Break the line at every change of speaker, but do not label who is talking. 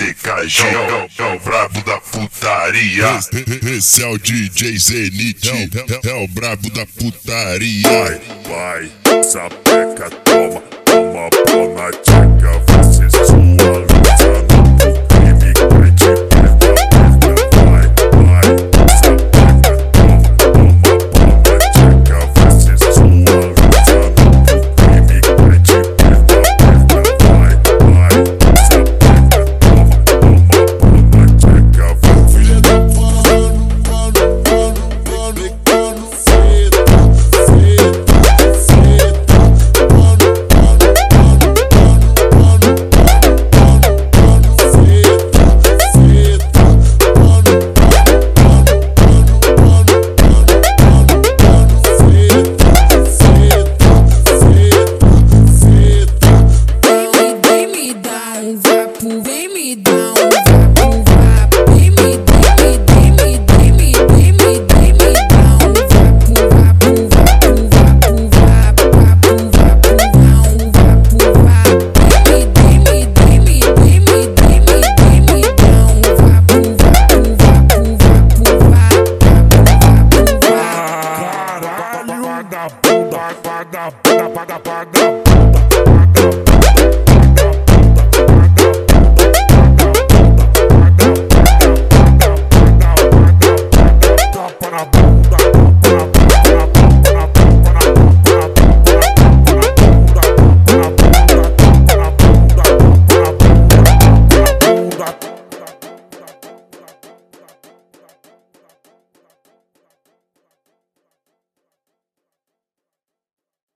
PKG é o brabo da putaria.
Esse é o DJ Zenith, é o brabo da putaria.
Vai, sapeca, toma pau na tcheca. Vai ser sua luta no crime, vai te perder. Vai, sapeca, toma pau na tcheca. Vai ser sua luta no crime, vai te perder. Vai, sapeca, toma pau na tcheca. Vai, filha da
Vem me dar um vapo, vem me dar um